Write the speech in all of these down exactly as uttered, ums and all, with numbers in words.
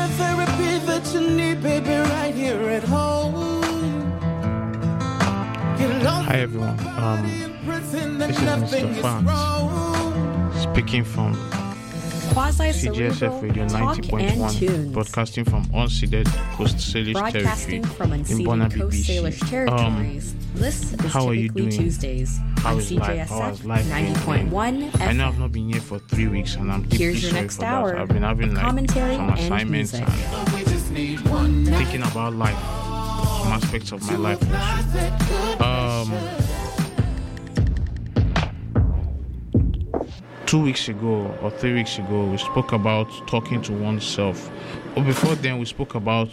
the therapy that you need, baby, right here at home. Hi everyone, um, this is Mister Fans speaking from C G S F Radio ninety point one, broadcasting from unceded Coast Salish Broadcasting territory from in unceded Bona Coast B B C. Salish territories. Um, this is how are you Typically doing? Tuesdays How on is life? How C J is S F life ninety point one F M. I know I've not been here for three weeks and I'm deeply Here's your sorry next for hour that. I've been having of like commentary some and assignments music. and thinking about life, some aspects of my life also. Um, two weeks ago or three weeks ago, we spoke about talking to oneself. But before then, we spoke about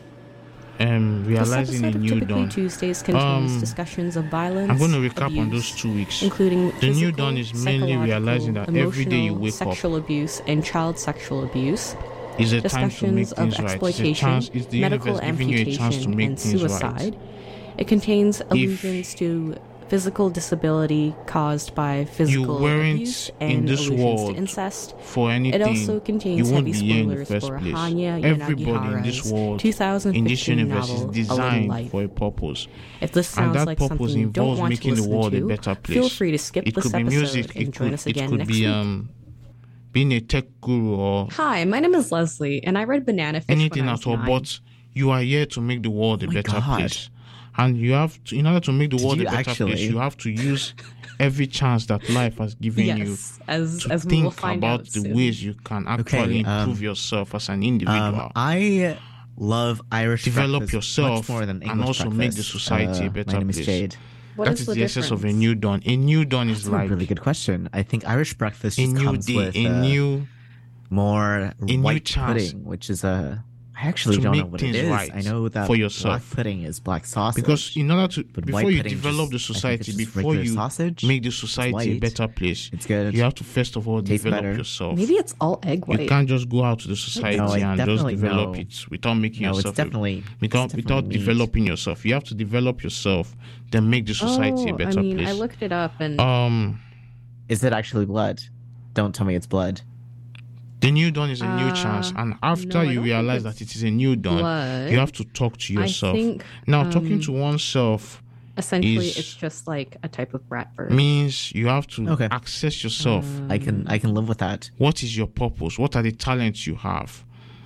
um, realizing This a episode of new Typically dawn. Tuesdays contains Um, discussions of violence. I'm going to recap abuse, on those two weeks. including The new physical, dawn is mainly psychological, realizing that every day you emotional, wake up sexual abuse and child sexual abuse, is a time to make discussions of things right. It's a exploitation, chance. It's the medical universe giving you a chance to amputation, make and things suicide. right. It contains allusions to physical disability caused by physical weren't abuse in and this allusions world to incest. For anything, It also contains you won't heavy be here in the spoilers first for place. Hanya Everybody in this Yanagihara's world, two thousand in this fifteen universe, is novel, A Little designed Light. for a purpose. If this And sounds that like purpose something you don't involves want to making the listen world a to, better place. feel free to skip It this could be episode music. and It join could, us it again could next be week. um, being a tech guru or Hi, my name is Leslie, and I read Banana Fish anything when I was at all. nine. But you are here to make the world a Oh my better God. place. And you have to, in order to make the Did world a you better actually? place, you have to use every chance that life has given you Yes, as to as we will think find about out the soon. ways you can actually um, improve yourself as an individual. Um, I love Irish Develop breakfast yourself much more than and English also make the breakfast. society a Uh, better My name is place. Jade. What That is is the, the essence of a difference? new dawn. A new dawn is That's like a really good question. I think Irish breakfast a just new comes day, with a uh, new more new white chance pudding, which is a. I actually to don't know make what it things is. right I know that for yourself. black pudding is black sausage. because in order to But before white you pudding develop just- the I think it's society, just before regular you sausage. make the It's society a white. better place, It's good. you have to first of all Tastes develop better. yourself. Maybe it's all egg You white. can't just go out to the society No, I and just definitely develop know. it without making No, it's yourself a- definitely- without, it's without definitely meat. developing yourself. You have to develop yourself, then make the society oh, a better I mean, place. I looked it up and um, Is it actually blood? Don't tell me it's blood. the new dawn is a new Uh, chance, and after no, I you don't realize think that it's it is a new dawn, blood. you have to talk to yourself. I think now, um, talking to oneself essentially is- it's just like a type of bratwurst. means you have to Okay. access yourself. I can I can live with that. What is your purpose? What are the talents you have?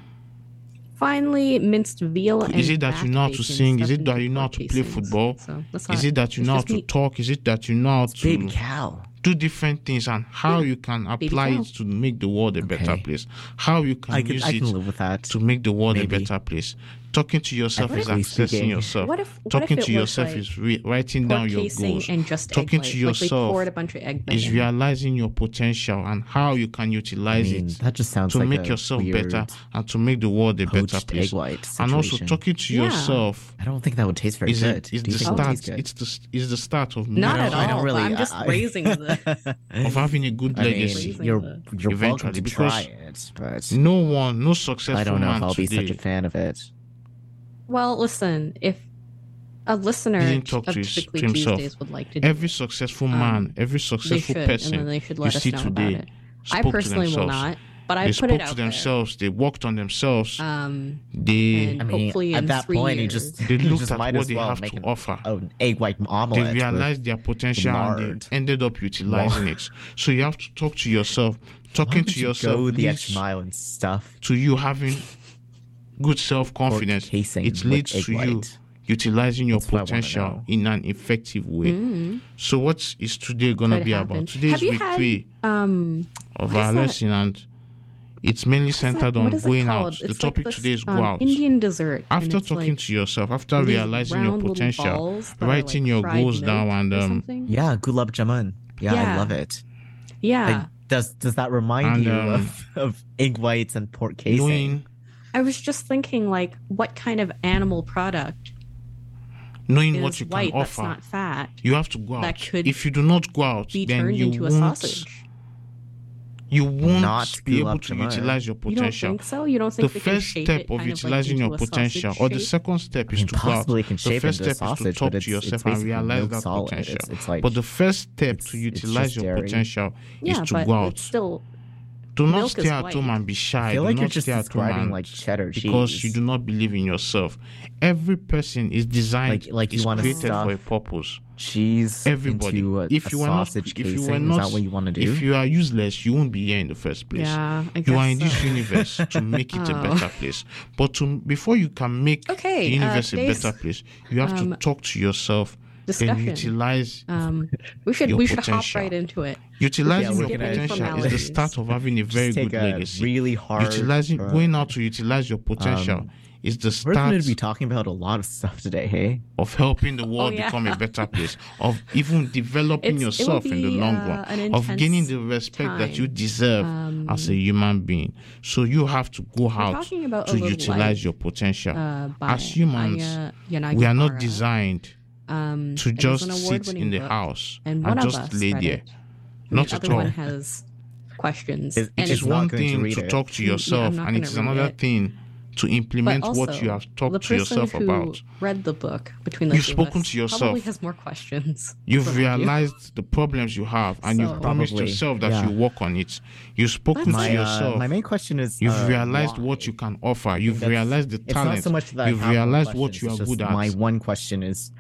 Finally, minced veal and Is it that you know how to back sing? bacon Is it stuffed that into you know how pork to play casings. football? So that's Is not- it that you it's know how just to meat. talk? Is it that you know how Baby to cow. do different things and how you can apply cow. it to make the world a better Okay. place? How you can I can use I it can live with that. to make the world Maybe. a better place. Talking to yourself is Ethically accessing speaking. yourself. What if- what Talking if to it was yourself like is re- writing Pork down your casing goals. and just Talking egg to white. Like they yourself poured a bunch of egg is in. realizing your potential and how you can I utilize mean, it that just sounds to like make a yourself weird better and to make the world a better poached place. egg white And also situation. talking to Yeah. yourself I don't think that would taste very is, good. it, is Do you the think it would start. taste good? It's the is the start of Not mental- at all. I don't really. I'm just I- raising the. of having a good I mean, legacy. Raising you're the- you're welcome Eventually, to try because it, but No one, no successful I don't know man if I'll be today such a fan of it. Well, listen, if a listener didn't talk of to his- Typically to himself. Tuesdays would like to do Every it, successful Um, man, every they successful should, person and then they should you let us see know today about it. I spoke to personally will themselves. not, but I They put spoke it to out themselves. They worked on themselves. there. Um, they and I mean, hopefully at in that three point, you years. just They you looked just at might what as they well have make to an, offer. oh, an egg white omelet. they with- realized their potential and lard. they ended up utilizing it. So you have to talk to yourself. Why Talking would to you yourself go the leads extra mile and stuff. to you having good self-confidence. Pork casing It with leads egg to you white. utilizing your That's what I wanna potential know. in an effective way. So what is today gonna Could be happen. about? Today Have is you week had, three um, of what our is that? lesson, and it's mainly centered what on is it going called? out. It's The like topic this, today is go um, out. Indian dessert. and After it's talking like to yourself, after these realizing your round little potential, balls that are writing like your fried goals down, milk and or um, something. Yeah, gulab jamun. Yeah, Yeah. I love it. Yeah, Like, does does that remind And, you um, of, of egg whites and pork casing? knowing I was just thinking, like, what kind of animal product knowing is what you can white that's offer, not fat you have to go out. that could If you do not go out, be then turned you into a won't. sausage? You won't Not be gulab able to jamun. utilize your You don't potential. think so? You don't The think they can first shape step it of kind utilizing like your into a potential, sausage or the shape? second step I is mean, to go out. possibly it can The shape first into a step is to sausage, talk but it's, to yourself it's and basically realize milk that solid. potential. It's, it's like But the first step it's- to it's utilize just your dairy. potential Yeah, is to but go out. it's still Do not Milk stay is at white. home and be shy. I feel do like not you're just stay at home describing and- like cheddar cheese. because you do not believe in yourself. Every person is designed, Like- like you is wanna created stuff for a purpose. cheese Everybody. into a, if a you were not, sausage if casing. you were Is not, that what you want to do? if you are useless, you won't be here in the first place. Yeah, I You are guess in this so. universe to make it a Oh. better place. But to before you can make Okay, the universe uh, a today's, better place, you have um, to talk to yourself discussion. and utilize. Um, we should your we should hop potential. right into it. Utilizing Yeah, your we're gonna- potential is the formalities. start of having a very Just take good a legacy. really hard. Utilizing, uh, going out to utilize your potential um, is the We're going start to be talking about a lot of stuff today. Hey, of helping the world Oh, yeah. become a better place, of even developing It's- it will yourself in the be, long uh, run, an of intense gaining the respect that you time. deserve Um, as a human being. So you have to go out talking about a to little utilize life, your potential. Uh, by As humans, Aya Yanagihara. we are not designed um, to it is just an sit award-winning in the book, house and and one of just us lay read there. it. Not the at other all. one has questions. It- and It is It's not one going to thing read to it. talk to Yeah, I'm yourself, not and it gonna is read another it. thing to but implement also, what you have the talked to person yourself who about. read the book between the You've two spoken of us to yourself. probably has more questions. You've than I do. realized the problems you have, and So- you've promised Probably, yourself that yeah. you work on it. You've spoken That's to my uh, yourself. my main question is: You've uh, realized why? what you can offer. You've That's- realized the It's talent. not so much that I You've have more realized what questions, you are it's just good at. My one question is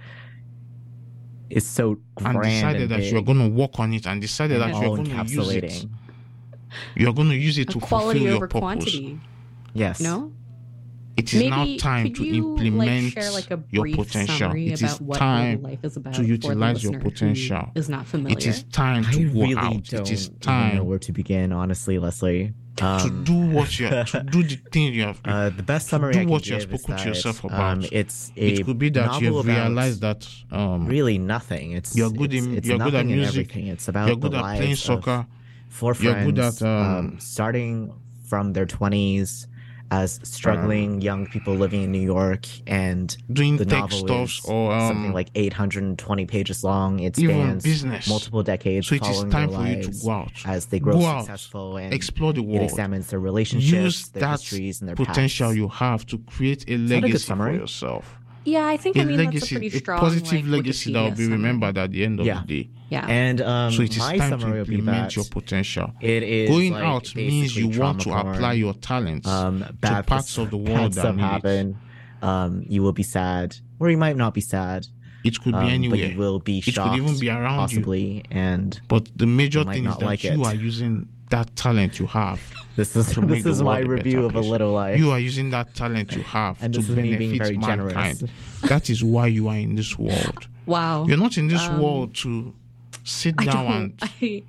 is so grand and decided and that big you're going to work on it, and decided and that you're all going to use it. encapsulating. You're going to use it A to quality fulfill over your purpose. quantity. Yes. No? It is Maybe now time could to you, implement like, share like a your brief potential. summary It is about what time Global Life is about to for the utilize your listener who potential. is not familiar. It is time I to go really out. don't It is even know time where to begin, honestly, Leslie. to Um, do what you have, to do the thing you have. uh, the best summary do I can what you have give is spoken to that, yourself um, about. it's a It could be that you novel have about realized that um, really nothing. It's you're good it's, in- it's you're good at nothing and music, everything. It's about you're the good at lives playing of soccer. four You're friends, good at, um, starting from their twenties as struggling young people living in New York, and doing the tech novel stuffs is or um, something like eight hundred twenty pages long. It even spans business. multiple decades, So it is following time their for you lives to go out, as they grow Go out, successful, and explore the it world. examines their relationships, Use their that histories, and their potential paths. you have to create a that a good legacy for summary? yourself. yeah, I think A I mean that's a legacy, pretty a strong positive like, legacy that will Wikipedia be summary. remembered at the end of Yeah. the day. Yeah. And um, So it is my time to summary will be implement that your potential. it is Going like out means you basically want to trauma apply porn. your talents um, to bad parts of the bad world that stuff need it. happen. Um, you will be sad, or you might not be sad. It could um, be anywhere. but you will be It could shocked, even be around you. possibly. And But the major You might thing is not that like you it. are using that talent you have. this is To make this the is my world a review better of a place. little life. You are using that talent you have And to this is me being benefit very generous. mankind. That is why you are in this world. Wow. You're not in this Um, world to sit I down don't. and I,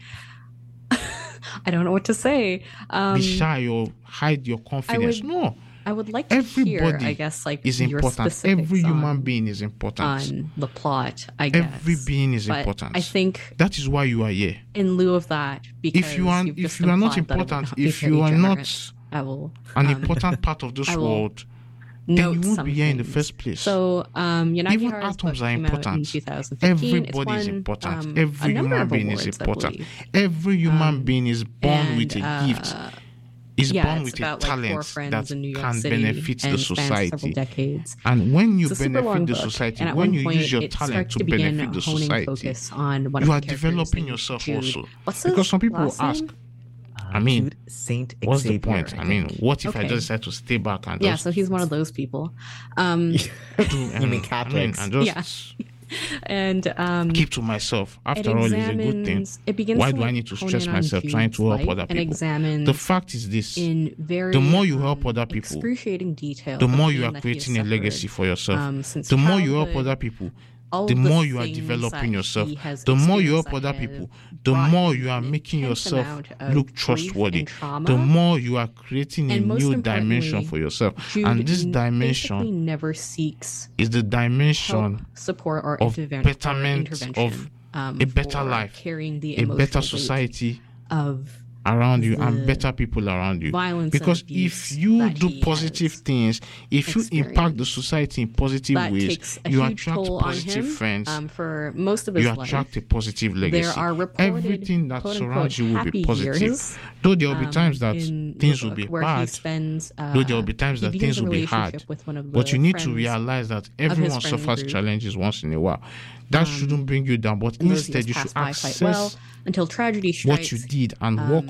I don't know what to say. Um, be shy or hide your confidence. would- no, I would like to hear, everybody I guess, like is your important. specifics Every human on, being is important. on the plot. I guess Every being is But important. I think That is why you are here. in lieu of that, because If you are, you've if just you are not implied that I would important, not be if very you are generous, not I will an um, important part of this I will world, then note you won't some be here in the things. first place. So, um, Yanagi Even Hara's atoms book are came out in important. two thousand fifteen. It's Everybody is won, important. um, Every a number human of being is awards, I important. believe. Every human Um, being is born and, with a uh, gift. Is yeah, born it's with a about like four talent friends that in New York can City benefit and the spans several society. decades. And when you It's a super long benefit the book, society, and at when one you point use your it talent starts to to begin benefit the honing society, focus on one you of are the characters developing named yourself Jude. also. What's his Because some people will last ask, name? I mean, Jude Saint what's the Xavier, point? I mean, think. what if I Okay. just decide to stay back and Yeah, just so he's one of those people. Um, do You and- mean I Catholics? mean, and just and um, keep to myself. it After all, it's a good thing. examines. It begins Why to, do I like, need to hone stress in on myself trying Jude's to help life other and people? examines The fact is this: in very the more you um, help other people, excruciating detail, the more you pain are that he has creating a legacy suffered, for yourself. um, since The more you help childhood, other people, all the of more you are things developing that yourself. he has The more you help experienced other that people, have the brought more him you are an making intense yourself amount of look grief trustworthy. and trauma. The more you are creating a And most new dimension importantly, for yourself. Jude And this n- dimension basically never seeks is the help, dimension support, or of interven- or betterment intervention of um, a better for life, carrying the a emotional better weight society of around you the and better people around you. violence and Because abuse if you that do he positive has things, if you impact the experienced. society in positive that ways, takes a you huge attract toll on positive him friends. um, for most of his You life. attract a positive legacy. There are reported, Everything that quote, surrounds unquote, you will be happy positive. years, Though there will be um, times that in the things will book be where he bad. spends, uh, Though there will be times he that begins things a will be hard. relationship with one of But the you need to friends realize that his everyone friend suffers group. challenges once in a while. That Um, shouldn't bring you down. But and those years instead, you should pass by access quite well until tragedy strikes. what you did and um, work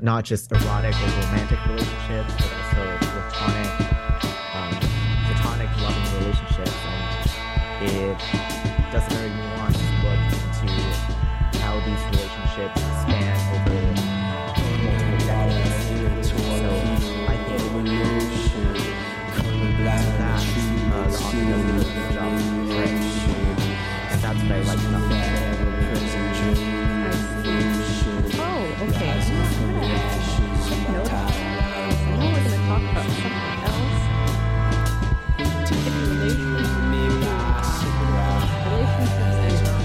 not just erotic or romantic relationships, but also platonic, um, platonic loving relationships, and it does a very nuanced look into how these relationships span over multiple decades. So I think job of French, and that's what I like about it. Oh, okay. So I'm gonna take note of that. I know we're gonna talk about something else. In relation relationships and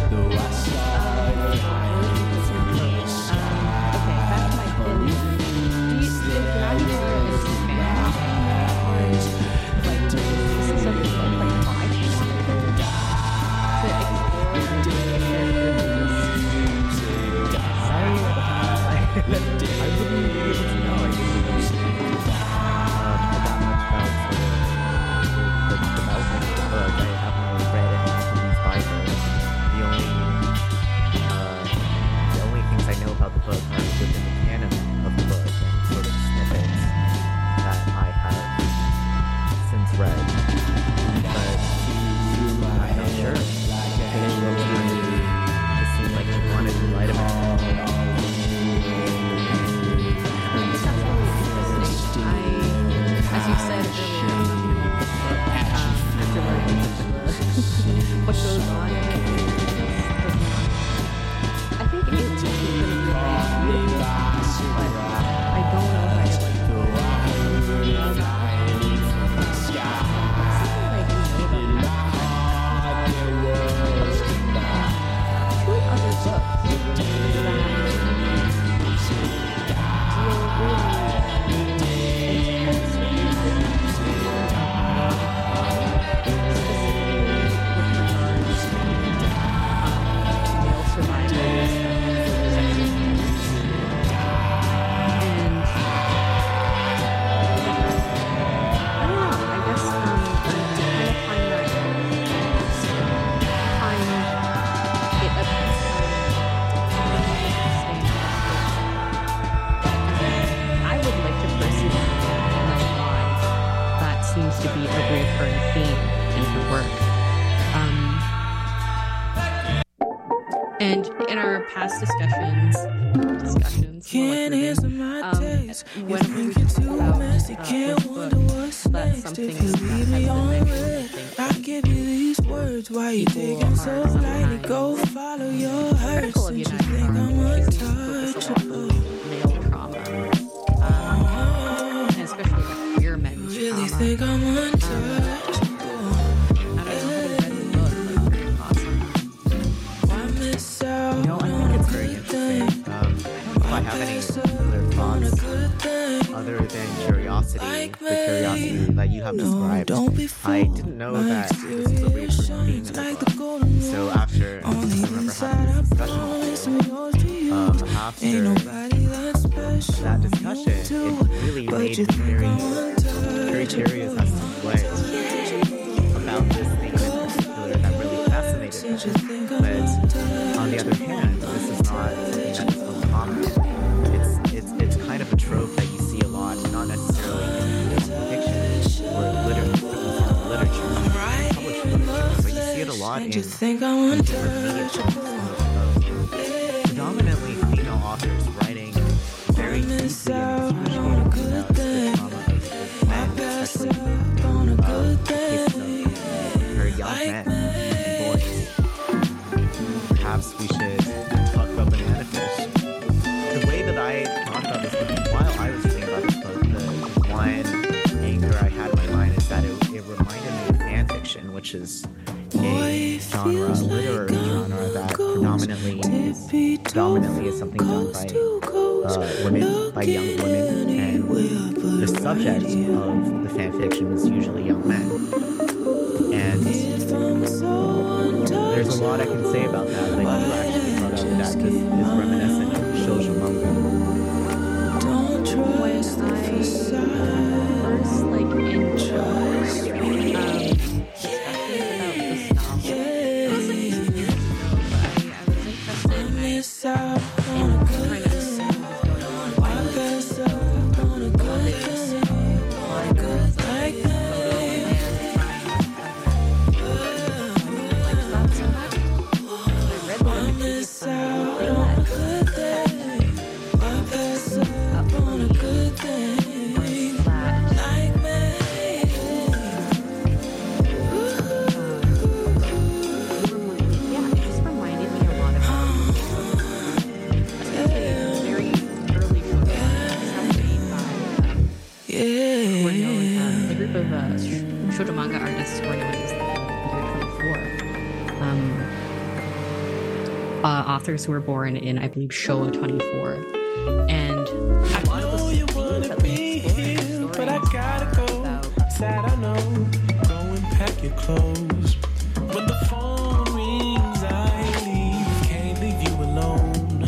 okay, back to my clothes. Do you think now you are a fan or like this is something like my wanted to explore the characters? I wouldn't be able to know. I didn't know um, that much about sort of the development of the book. I haven't really read any of these Bibles. The only, uh, the only things I know about the book are within the canon of the book and sort of snippets that I have since read. But I'm not sure. It seemed like she wanted to write about it. As you said earlier, um, after learning what goes on in it, I think it is going to be really good, but I don't know if I would like to know about two other books that deal really to be a recurring theme in her work. Um, and in our past discussions, discussions, like within, um, whenever we talk about uh, this book, that's something that has been mentioned. I give you these words while you taking so lightly. Go follow your heart. Critical of United Farm, she's focused a lot on male trauma, um, and especially like queer men's trauma. Think I'm untouchable. I don't know, having read the book, like, very awesome. You know, I think it's very interesting. Um, I don't know if I have any other thoughts other than curiosity, the curiosity that you have described. I didn't know that this was a recurring theme in the book. So after, I remember having this discussion with you, um, after that discussion, it really made me very very curious as to what about this thing in particular that really fascinated me. But on the other hand, this is not something that is so common. It's it's it's kind of a trope that you see a lot, not necessarily in fiction or literature, literature, published literature, but you see it a lot in, in different media forms of, of predominantly female authors writing very deeply and excruciating about the trauma of men, especially uh, cases of very young men and boys. Perhaps we should talk about Banana Fish. The way that I thought about this book while I was reading about this book, the one anchor I had in my mind is that it, it reminded me of fan fiction, which is a genre, literary genre that predominantly is, predominantly is something done by uh, women, by young women, and the subject of the fan fiction is usually young men. And there's a lot I can say about that, but I do actually thought of that because it's reminiscent of shoujo manga. When I first like enjoyed um, especially about this novel, it wasn't easy, but I, I was interested in, in kind of seeing what was going on. Why was it? uh, authors who were born in, I believe, Showa twenty-four. And I know you want to be here, but I gotta go. Sad, I know. Go and pack your clothes. When the phone rings, I leave. Can't leave you alone.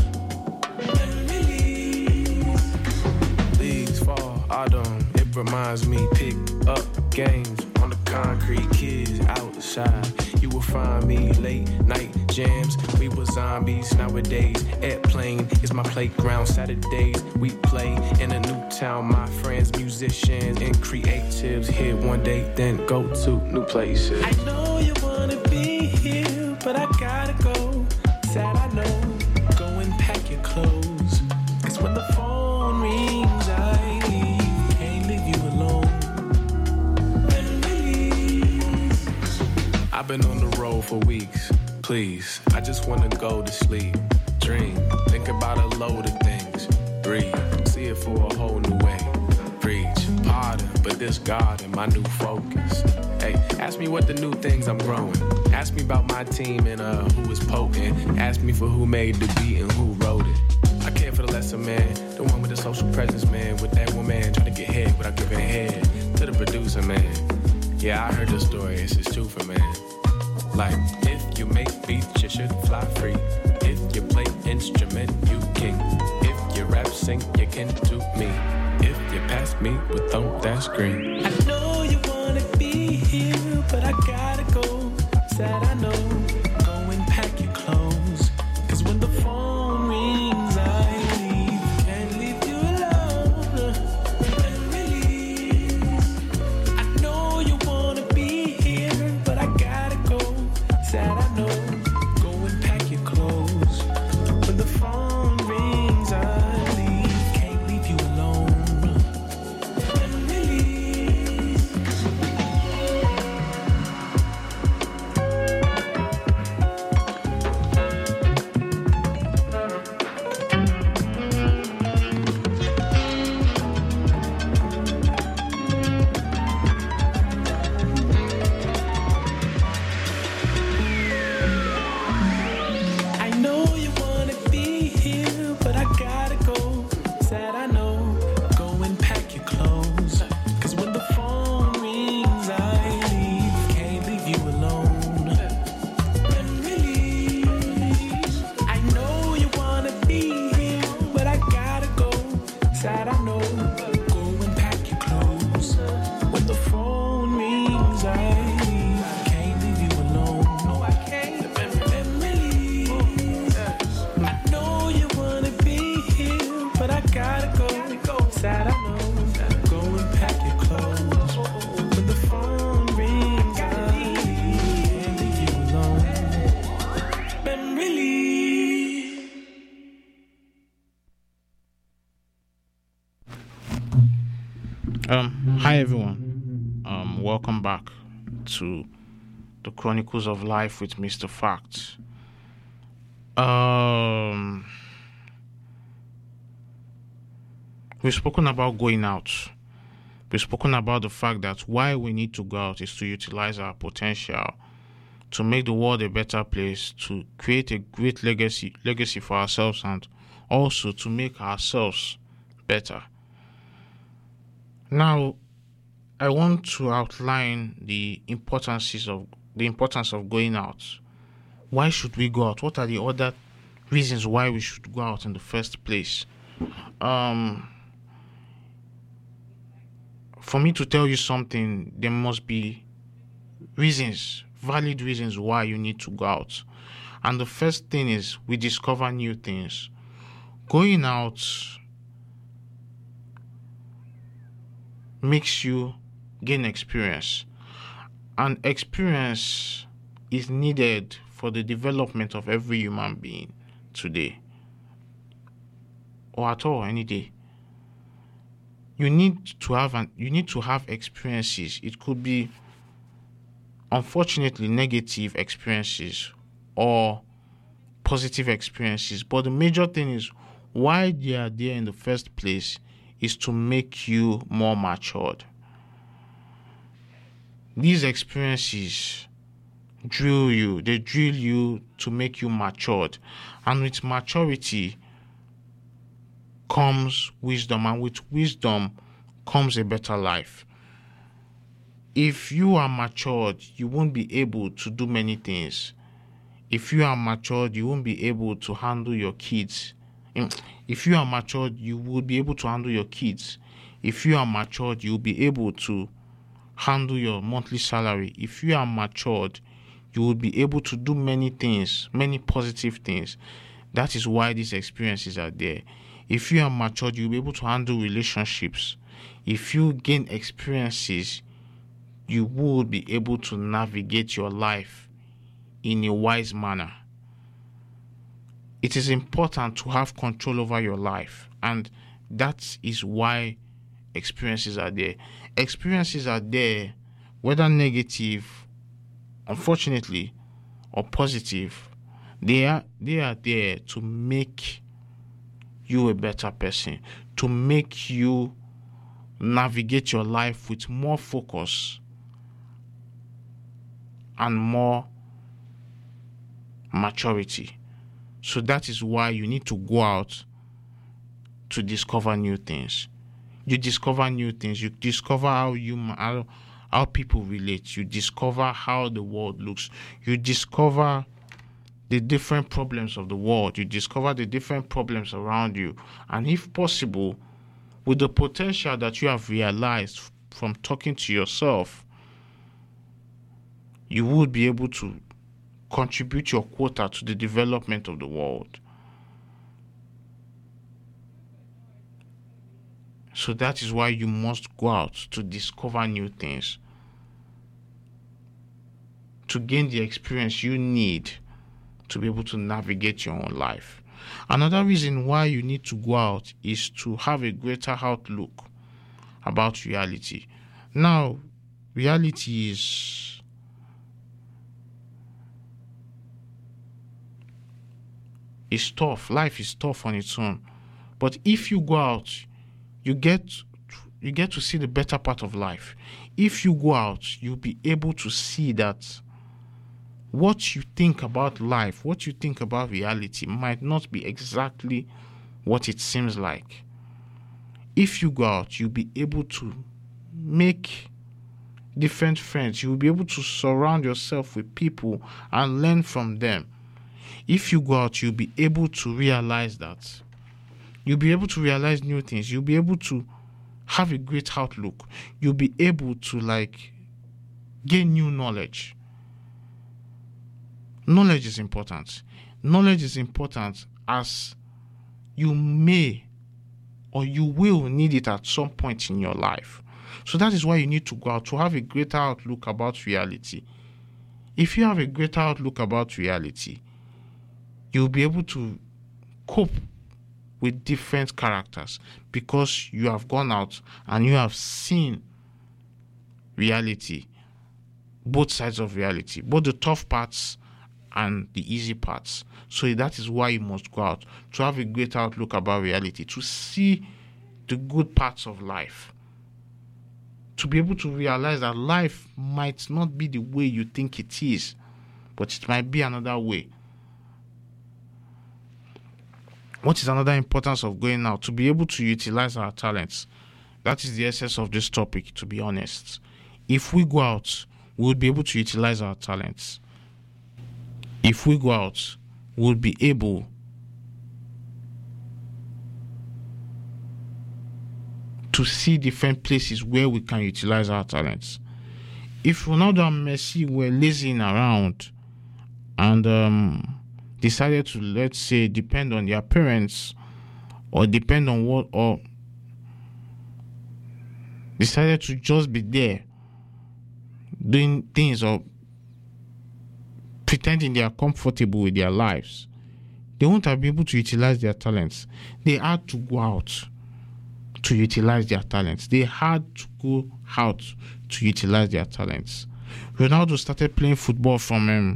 Leaves fall, autumn. It reminds me, pick up games on the concrete. Kids outside. You will find me late night jams. We were zombies nowadays. Airplane is my playground. Saturdays we play in a new town. My friends, musicians and creatives here one day, then go to new places. I know you wanna be here, but I gotta go. Sad, I know. Go and pack your clothes. Cause when the phone rings, I leave. Can't leave you alone. I've been on the road for weeks. Please, I just wanna go to sleep. Dream, think about a load of things. Breathe, see it for a whole new way. Preach, pardon, but this God and my new focus. Hey, ask me what the new things I'm growing. Ask me about my team and uh, who is potent. Ask me for who made the beat and who wrote it. I care for the lesser man, the one with the social presence, man. With that woman trying to get head without giving head. To the producer, man. Yeah, I heard the story, it's just true for man. Like, if you make beats, you should fly free. If you play instrument, you king. If you rap, sing, you can do me. If you pass me with thumb, that's green. I know you wanna be here, but I gotta go. Sad, I know. Go and pack your clothes. Cause when the phone rings, I leave. Can't leave you alone. And really, I know you wanna be here, but I gotta go. Sad, I know. Go and pack your clothes. When the phone rings, I leave. Can't leave you alone. And really, I know you wanna be here, but I gotta go. Sad, I know. Go and pack your clothes. Cause when the phone rings, I leave. Can't leave you alone. And really, I know you wanna be here, but I gotta go. Sad, I know. Go and pack your clothes. When the phone rings, I leave. Can't leave you alone. No, I can't. And really, I know you wanna be here, but I gotta go. Sad, I know. Go and pack your clothes. When the phone rings, I leave. Can't leave you alone. And really. Um, hi everyone. Um, welcome back to the Chronicles of Life with Mister Fact. Um, we've spoken about going out. We've spoken about the fact that why we need to go out is to utilize our potential, to make the world a better place, to create a great legacy legacy for ourselves, and also to make ourselves better. Now, I want to outline the importances of the importance of going out. Why should we go out? What are the other reasons why we should go out in the first place? Um, for me to tell you something, there must be reasons, valid reasons why you need to go out. And the first thing is we discover new things. Going out makes you gain experience, and experience is needed for the development of every human being today, or at all any day. You need to have an you need to have experiences. It could be, unfortunately, negative experiences or positive experiences, but the major thing is why they are there in the first place is to make you more matured. These experiences drill you. They drill you to make you matured. And with maturity comes wisdom, and with wisdom comes a better life. If you are matured, you won't be able to do many things. If you are matured, you won't be able to handle your kids. If you are matured, you will be able to handle your kids. If you are matured, you'll be able to handle your monthly salary. If you are matured, you will be able to do many things, many positive things. That is why these experiences are there. If you are matured, you'll be able to handle relationships. If you gain experiences, you will be able to navigate your life in a wise manner. It is important to have control over your life, and that is why experiences are there. Experiences are there, whether negative, unfortunately, or positive. They are, they are there to make you a better person, to make you navigate your life with more focus and more maturity. So that is why you need to go out to discover new things. You discover new things. You discover how you how, how people relate. You discover how the world looks. You discover the different problems of the world. You discover the different problems around you. And if possible, with the potential that you have realized from talking to yourself, you would be able to contribute your quota to the development of the world. So that is why you must go out to discover new things, to gain the experience you need to be able to navigate your own life. Another reason why you need to go out is to have a greater outlook about reality. Now, reality is is tough. Life is tough on its own. But if you go out, you get you get to see the better part of life. If you go out, you'll be able to see that what you think about life, what you think about reality might not be exactly what it seems like. If you go out, you'll be able to make different friends. You'll be able to surround yourself with people and learn from them. If you go out, you'll be able to realize that. You'll be able to realize new things. You'll be able to have a great outlook. You'll be able to like gain new knowledge. Knowledge is important. Knowledge is important as you may or you will need it at some point in your life. So that is why you need to go out, to have a greater outlook about reality. If you have a greater outlook about reality, you'll be able to cope with different characters because you have gone out and you have seen reality, both sides of reality, both the tough parts and the easy parts. So that is why you must go out, to have a greater outlook about reality, to see the good parts of life, to be able to realize that life might not be the way you think it is, but it might be another way. What is another importance of going out? To be able to utilize our talents. That is the essence of this topic, to be honest. If we go out, we will be able to utilize our talents. If we go out, we'll be able to see different places where we can utilize our talents. If Ronaldo and Messi were lazing around and um, decided to, let's say, depend on their parents or depend on what, or decided to just be there doing things or pretending they are comfortable with their lives, they won't have been able to utilize their talents. They had to go out to utilize their talents. They had to go out to utilize their talents. Ronaldo started playing football from um,